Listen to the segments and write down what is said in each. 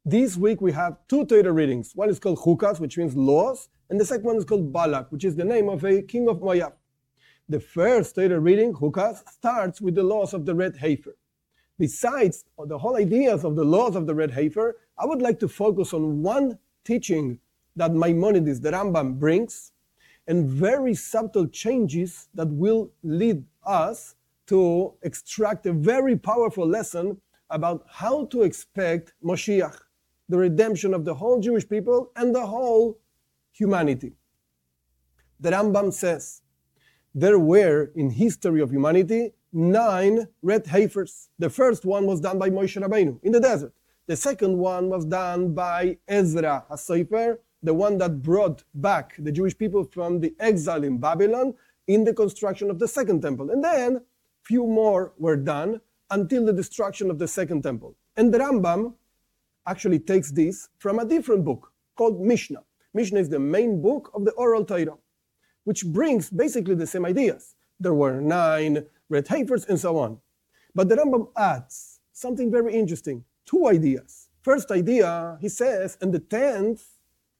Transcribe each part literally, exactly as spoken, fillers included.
This week we have two Torah readings. One is called Chukas, which means laws, and the second one is called Balak, which is the name of a king of Moab. The first Torah reading, Chukas, starts with the laws of the red heifer. Besides the whole ideas of the laws of the red heifer, I would like to focus on one teaching that Maimonides, the Rambam, brings, and very subtle changes that will lead us to extract a very powerful lesson about how to expect Moshiach, the redemption of the whole Jewish people and the whole humanity. The Rambam says, there were, in history of humanity, nine red heifers. The first one was done by Moshe Rabbeinu in the desert. The second one was done by Ezra HaSofer, the one that brought back the Jewish people from the exile in Babylon in the construction of the second temple. And then few more were done until the destruction of the second temple. And the Rambam actually takes this from a different book called Mishnah. Mishnah is the main book of the Oral Torah, which brings basically the same ideas. There were nine red heifers and so on. But the Rambam adds something very interesting, two ideas. First idea, he says, and the tenth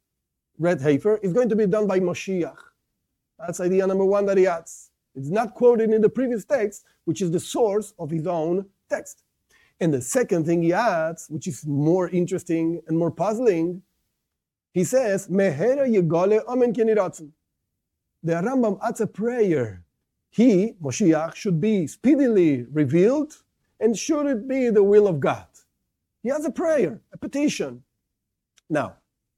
red heifer is going to be done by Moshiach. That's idea number one that he adds. It's not quoted in the previous text, which is the source of his own text. And the second thing he adds, which is more interesting and more puzzling, he says, Mehera Yegale Amen Keniratzen. The Rambam adds a prayer. He, Moshiach, should be speedily revealed, and should it be the will of God. He has a prayer, a petition. Now,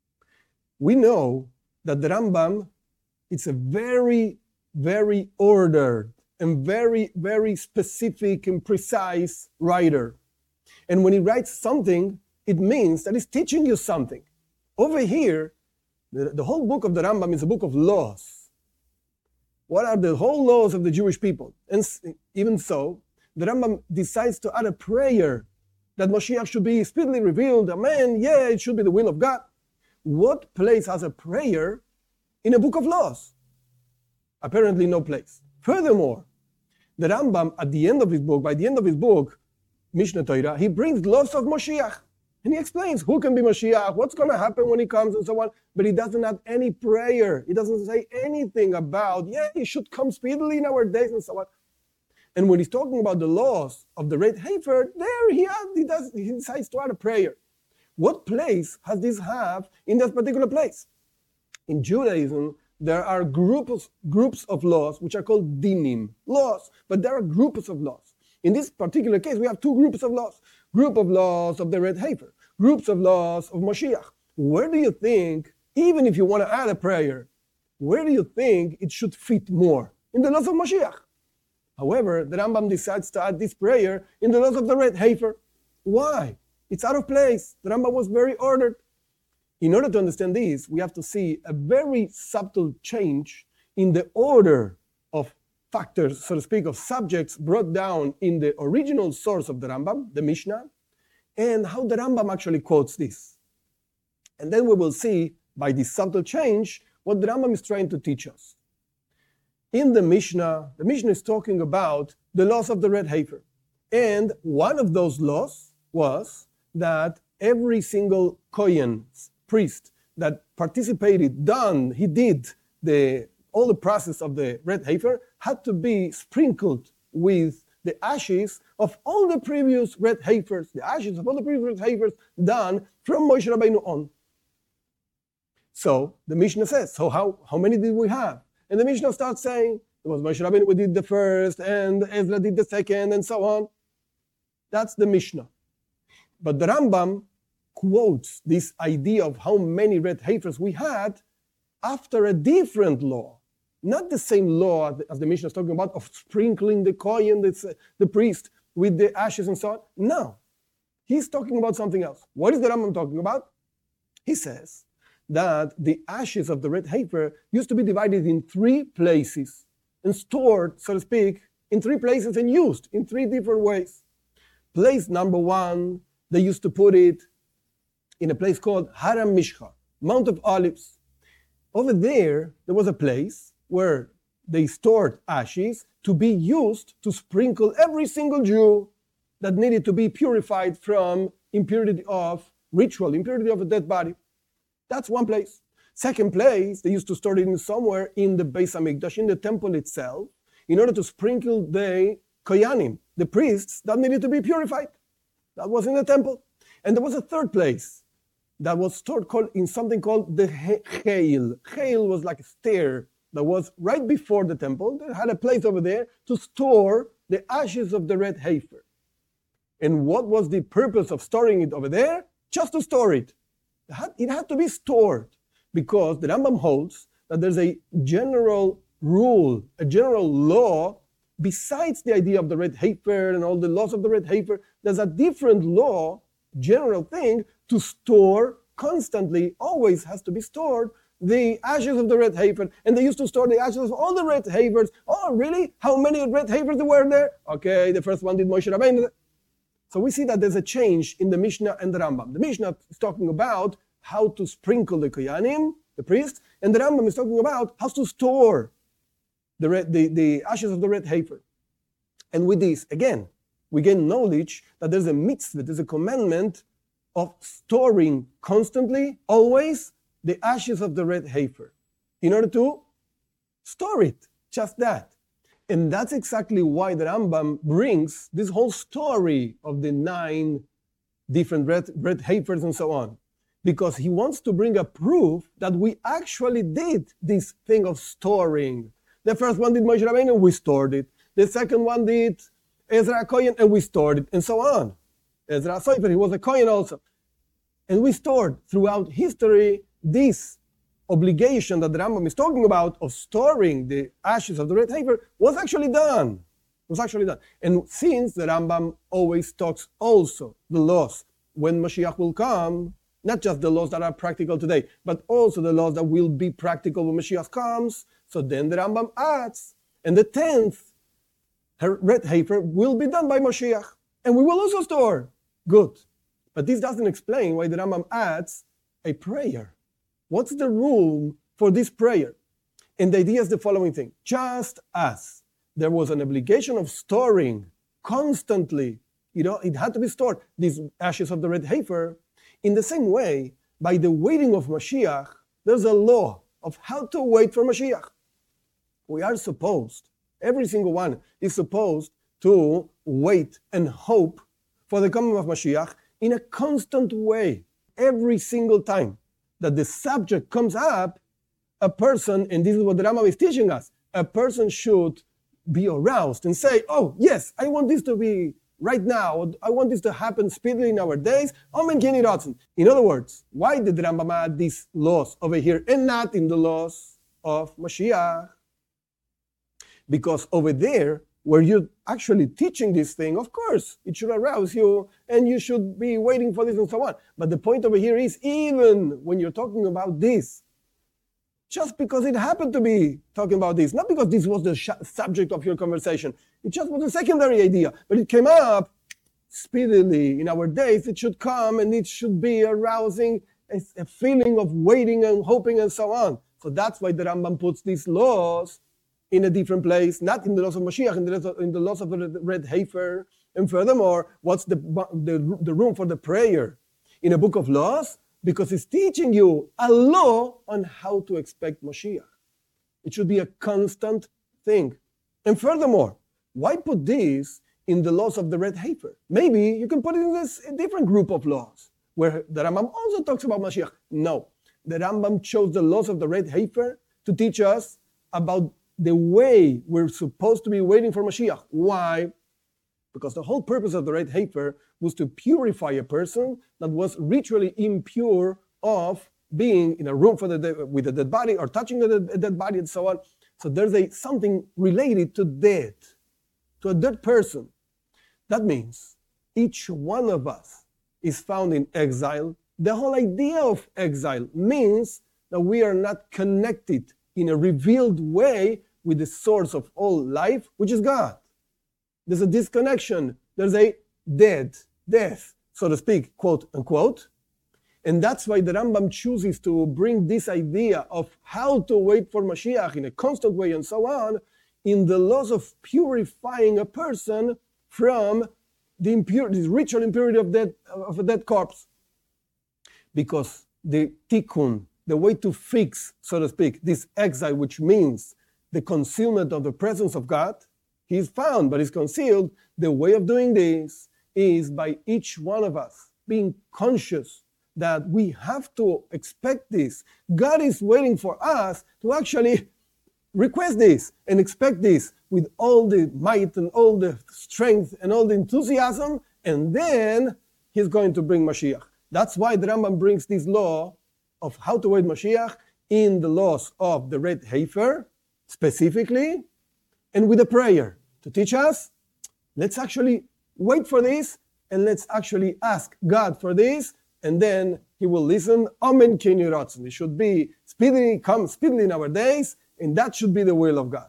we know that the Rambam, it's a very, very ordered and very, very specific and precise writer. And when he writes something, it means that he's teaching you something. Over here, the, the whole book of the Rambam is a book of laws. What are the whole laws of the Jewish people? And even so, the Rambam decides to add a prayer that Moshiach should be speedily revealed. Amen, yeah, it should be the will of God. What place has a prayer in a book of laws? Apparently no place. Furthermore, the Rambam, at the end of his book, by the end of his book, Mishnah Torah, he brings laws of Moshiach. And he explains who can be Moshiach, what's going to happen when he comes and so on. But he doesn't have any prayer. He doesn't say anything about, yeah, he should come speedily in our days and so on. And when he's talking about the laws of the red heifer, there he, has, he, does, he decides to add a prayer. What place has this have in that particular place? In Judaism, there are groups, groups of laws which are called dinim, laws, but there are groups of laws. In this particular case, we have two groups of laws. Group of laws of the red heifer, groups of laws of Moshiach. Where do you think, even if you want to add a prayer, where do you think it should fit more? In the laws of Moshiach. However, the Rambam decides to add this prayer in the laws of the red heifer. Why? It's out of place. The Rambam was very ordered. In order to understand this, we have to see a very subtle change in the order of factors, so to speak, of subjects brought down in the original source of the Rambam, the Mishnah, and how the Rambam actually quotes this. And then we will see, by this subtle change, what the Rambam is trying to teach us. In the Mishnah, the Mishnah is talking about the laws of the red heifer. And one of those laws was that every single Kohen, priest, that participated, done, he did the all the process of the red heifer, had to be sprinkled with the ashes of all the previous red heifers, the ashes of all the previous heifers done from Moshe Rabbeinu on. So the Mishnah says, so how, how many did we have? And the Mishnah starts saying, it was Moshe Rabbeinu who did the first, and Ezra did the second, and so on. That's the Mishnah. But the Rambam quotes this idea of how many red heifers we had after a different law. Not the same law as the Mishnah is talking about of sprinkling the Kohen, the, the priest, with the ashes and so on. No. He's talking about something else. What is the Rambam talking about? He says that the ashes of the red heifer used to be divided in three places and stored, so to speak, in three places and used in three different ways. Place number one, they used to put it in a place called Haram Mishcha, Mount of Olives. Over there, there was a place where they stored ashes to be used to sprinkle every single Jew that needed to be purified from impurity of ritual impurity of a dead body. That's one place. Second place, they used to store it in somewhere in the Beis Hamikdash, in the temple itself, in order to sprinkle the koyanim, the priests that needed to be purified. That was in the temple. And there was a third place that was stored called, in something called the Cheil. Cheil was like a stair that was right before the temple. They had a place over there to store the ashes of the red heifer. And what was the purpose of storing it over there? Just to store it. It had, it had to be stored because the Rambam holds that there's a general rule, a general law, besides the idea of the red heifer and all the laws of the red heifer. There's a different law, general thing, to store constantly, always has to be stored, the ashes of the red heifer. And they used to store the ashes of all the red heifers. Oh, really? How many red heifers there were there? Okay, the first one did Moshe Rabbeinu. So we see that there's a change in the Mishnah and the Rambam. The Mishnah is talking about how to sprinkle the koyanim, the priest, and the Rambam is talking about how to store the, red, the, the ashes of the red heifer. And with this, again, we gain knowledge that there's a mitzvah, there's a commandment of storing constantly, always, the ashes of the red heifer in order to store it, just that. And that's exactly why the Rambam brings this whole story of the nine different red, red heifers and so on. Because he wants to bring a proof that we actually did this thing of storing. The first one did Moshe Rabbeinu, and we stored it. The second one did Ezra Kohen, and we stored it, and so on. Ezra Sofer, he was a Kohen also. And we stored throughout history this obligation that the Rambam is talking about of storing the ashes of the red heifer was actually done. Was actually done. And since the Rambam always talks also the laws when Mashiach will come, not just the laws that are practical today, but also the laws that will be practical when Mashiach comes. So then the Rambam adds, and the tenth red heifer will be done by Mashiach. And we will also store. Good. But this doesn't explain why the Rambam adds a prayer. What's the room for this prayer? And the idea is the following thing. Just as there was an obligation of storing constantly, you know, it had to be stored, these ashes of the red heifer, in the same way, by the waiting of Mashiach, there's a law of how to wait for Mashiach. We are supposed, every single one is supposed to wait and hope for the coming of Mashiach in a constant way, every single time that the subject comes up, a person, and this is what the Rambam is teaching us, a person should be aroused and say, oh, yes, I want this to be right now. I want this to happen speedily in our days. Amen, Kini Ratzon. In other words, why did the Rambam add these laws over here and not in the laws of Mashiach? Because over there, where you're actually teaching this thing, of course, it should arouse you and you should be waiting for this and so on. But the point over here is, even when you're talking about this, just because it happened to be talking about this, not because this was the sh- subject of your conversation, it just was a secondary idea, but it came up speedily in our days. It should come and it should be arousing a, a feeling of waiting and hoping and so on. So that's why the Rambam puts these laws in a different place, not in the laws of Mashiach, in the laws of, in the laws of the red heifer. And furthermore, what's the, the, the room for the prayer in a book of laws? Because it's teaching you a law on how to expect Mashiach. It should be a constant thing. And furthermore, why put this in the laws of the red heifer? Maybe you can put it in this a different group of laws, where the Rambam also talks about Mashiach. No, the Rambam chose the laws of the red heifer to teach us about the way we're supposed to be waiting for Mashiach. Why? Because the whole purpose of the red heifer was to purify a person that was ritually impure of being in a room for the de- with a dead body or touching a dead, a dead body and so on. So there's a something related to death, to a dead person. That means each one of us is found in exile. The whole idea of exile means that we are not connected in a revealed way with the source of all life, which is God. There's a disconnection. There's a dead, death, so to speak, quote unquote. And that's why the Rambam chooses to bring this idea of how to wait for Mashiach in a constant way and so on in the laws of purifying a person from the impurity, the ritual impurity of, dead, of a dead corpse. because the tikkun, the way to fix, so to speak, this exile, which means the concealment of the presence of God, he is found, but is concealed. The way of doing this is by each one of us being conscious that we have to expect this. God is waiting for us to actually request this and expect this with all the might and all the strength and all the enthusiasm, and then he's going to bring Mashiach. That's why the Rambam brings this law of how to wait Mashiach in the laws of the red heifer, specifically, and with a prayer to teach us, let's actually wait for this, and let's actually ask God for this, and then he will listen. Amen. It should be speedily, come speedily in our days, and that should be the will of God.